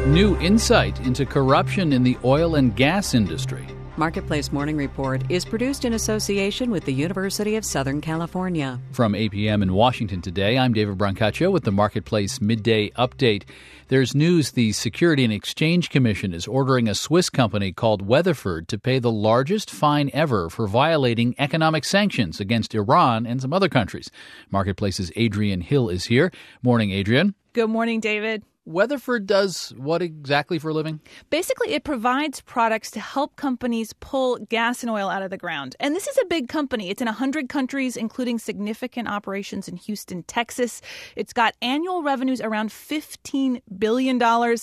New insight into corruption in the oil and gas industry. Marketplace Morning Report is produced in association with the University of Southern California. From APM in Washington today, I'm David Brancaccio with the Marketplace Midday Update. There's news the Security and Exchange Commission is ordering a Swiss company called Weatherford to pay the largest fine ever for violating economic sanctions against Iran and some other countries. Marketplace's Adrienne Hill is here. Morning, Adrienne. Good morning, David. Weatherford does what exactly for a living? Basically, it provides products to help companies pull gas and oil out of the ground. And this is a big company. It's in 100 countries, including significant operations in Houston, Texas. It's got annual revenues around $15 billion,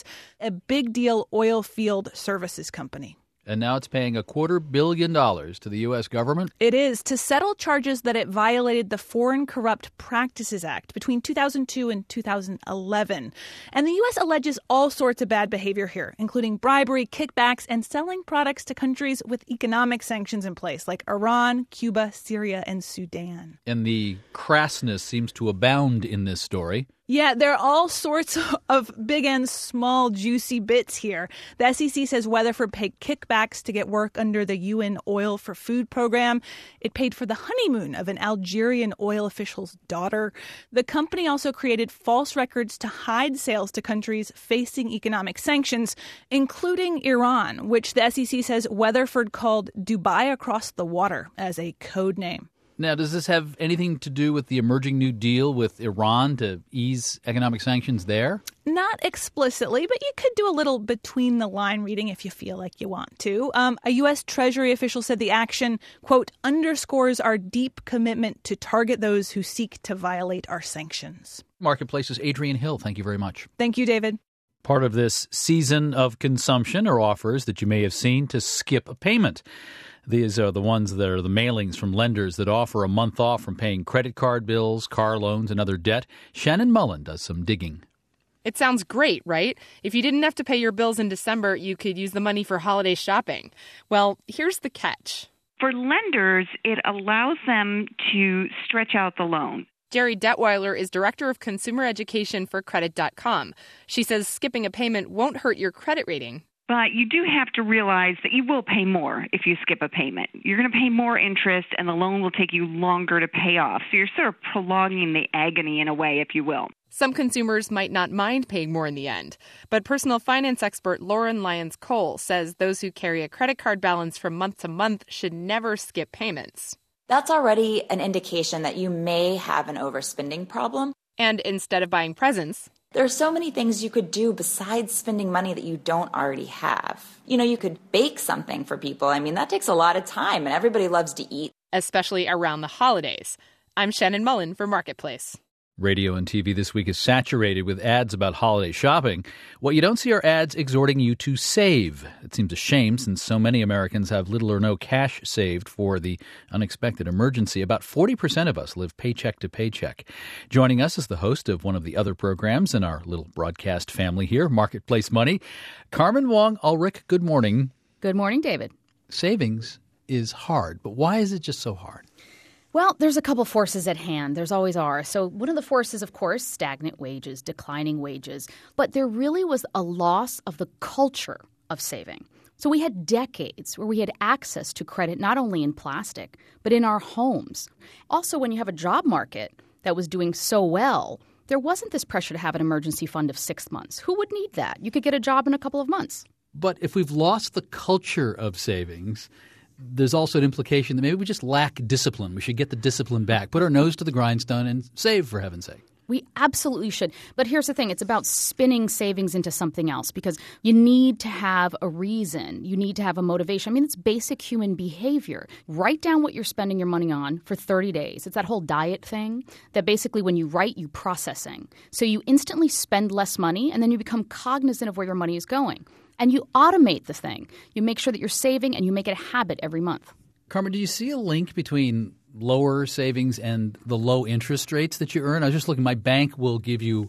a big deal oil field services company. And now it's paying $250 million to the U.S. government? It is, to settle charges that it violated the Foreign Corrupt Practices Act between 2002 and 2011. And the U.S. alleges all sorts of bad behavior here, including bribery, kickbacks, and selling products to countries with economic sanctions in place, like Iran, Cuba, Syria, and Sudan. And the crassness seems to abound in this story. Yeah, there are all sorts of big and small juicy bits here. The SEC says Weatherford paid kickbacks to get work under the UN Oil for Food program. It paid for the honeymoon of an Algerian oil official's daughter. The company also created false records to hide sales to countries facing economic sanctions, including Iran, which the SEC says Weatherford called Dubai across the water as a code name. Now, does this have anything to do with the emerging New Deal with Iran to ease economic sanctions there? Not explicitly, but you could do a little between-the-line reading if you feel like you want to. A U.S. Treasury official said the action, quote, underscores our deep commitment to target those who seek to violate our sanctions. Marketplace's Adrienne Hill, thank you very much. Thank you, David. Part of this season of consumption are offers that you may have seen to skip a payment. These are the ones that are the mailings from lenders that offer a month off from paying credit card bills, car loans, and other debt. Shannon Mullen does some digging. It sounds great, right? If you didn't have to pay your bills in December, you could use the money for holiday shopping. Well, here's the catch. For lenders, it allows them to stretch out the loan. Jerry Detweiler is director of consumer education for Credit.com. She says skipping a payment won't hurt your credit rating. But you do have to realize that you will pay more if you skip a payment. You're going to pay more interest, and the loan will take you longer to pay off. So you're sort of prolonging the agony in a way, if you will. Some consumers might not mind paying more in the end. But personal finance expert Lauren Lyons-Cole says those who carry a credit card balance from month to month should never skip payments. That's already an indication that you may have an overspending problem. And instead of buying presents, there are so many things you could do besides spending money that you don't already have. You know, you could bake something for people. I mean, that takes a lot of time, and everybody loves to eat. Especially around the holidays. I'm Shannon Mullen for Marketplace. Radio and TV this week is saturated with ads about holiday shopping. What you don't see are ads exhorting you to save. It seems a shame since so many Americans have little or no cash saved for the unexpected emergency. About 40% of us live paycheck to paycheck. Joining us is the host of one of the other programs in our little broadcast family here, Marketplace Money, Carmen Wong Ulrich. Good morning. Good morning, David. Savings is hard, but why is it just so hard? Well, there's a couple forces at hand. There's always are. So one of the forces, of course, stagnant wages, declining wages. But there really was a loss of the culture of saving. So we had decades where we had access to credit not only in plastic, but in our homes. Also, when you have a job market that was doing so well, there wasn't this pressure to have an emergency fund of 6 months. Who would need that? You could get a job in a couple of months. But if we've lost the culture of savings, there's also an implication that maybe we just lack discipline. We should get the discipline back, put our nose to the grindstone and save, for heaven's sake. We absolutely should. But here's the thing. It's about spinning savings into something else because you need to have a reason. You need to have a motivation. I mean, it's basic human behavior. Write down what you're spending your money on for 30 days. It's that whole diet thing that basically when you write, you processing. So you instantly spend less money and then you become cognizant of where your money is going. And you automate the thing. You make sure that you're saving and you make it a habit every month. Carmen, do you see a link between lower savings and the low interest rates that you earn? I was just looking. My bank will give you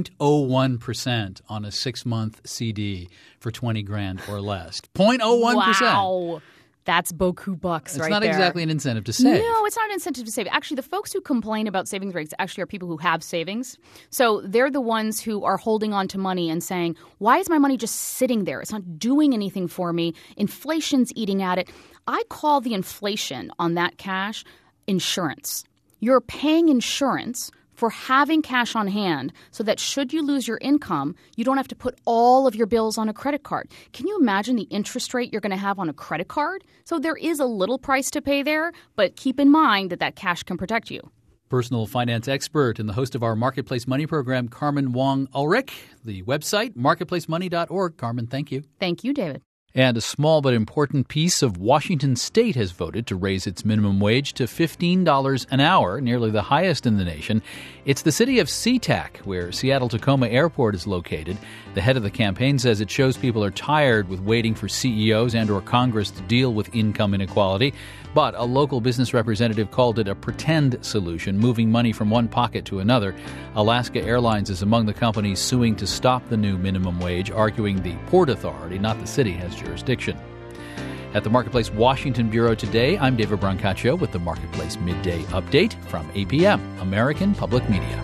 0.01% on a 6-month CD for $20,000 or less. 0.01%. Wow. That's beaucoup bucks It's right not there. exactly an incentive to save. No, it's not an incentive to save. Actually, the folks who complain about savings rates actually are people who have savings. So they're the ones who are holding on to money and saying, why is my money just sitting there? It's not doing anything for me. Inflation's eating at it. I call the inflation on that cash insurance. You're paying insurance for having cash on hand so that should you lose your income, you don't have to put all of your bills on a credit card. Can you imagine the interest rate you're going to have on a credit card? So there is a little price to pay there, but keep in mind that cash can protect you. Personal finance expert and the host of our Marketplace Money program, Carmen Wong Ulrich. The website, marketplacemoney.org. Carmen, thank you. Thank you, David. And a small but important piece of Washington State has voted to raise its minimum wage to $15 an hour, nearly the highest in the nation. It's the city of SeaTac, where Seattle-Tacoma Airport is located. The head of the campaign says it shows people are tired with waiting for CEOs and or Congress to deal with income inequality. But a local business representative called it a pretend solution, moving money from one pocket to another. Alaska Airlines is among the companies suing to stop the new minimum wage, arguing the Port Authority, not the city, has jurisdiction. At the Marketplace Washington Bureau today, I'm David Brancaccio with the Marketplace Midday Update from APM, American Public Media.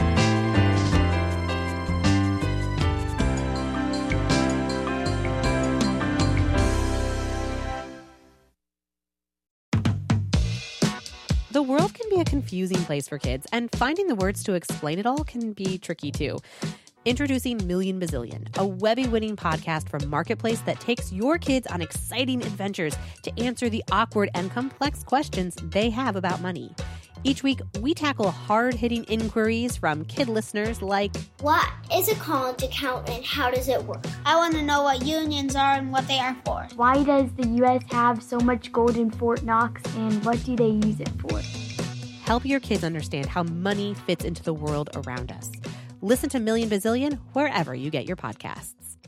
The world can be a confusing place for kids, and finding the words to explain it all can be tricky too. Introducing Million Bazillion, a Webby-winning podcast from Marketplace that takes your kids on exciting adventures to answer the awkward and complex questions they have about money. Each week, we tackle hard-hitting inquiries from kid listeners like, what is a college account and how does it work? I want to know what unions are and what they are for. Why does the U.S. have so much gold in Fort Knox and what do they use it for? Help your kids understand how money fits into the world around us. Listen to Million Bazillion wherever you get your podcasts.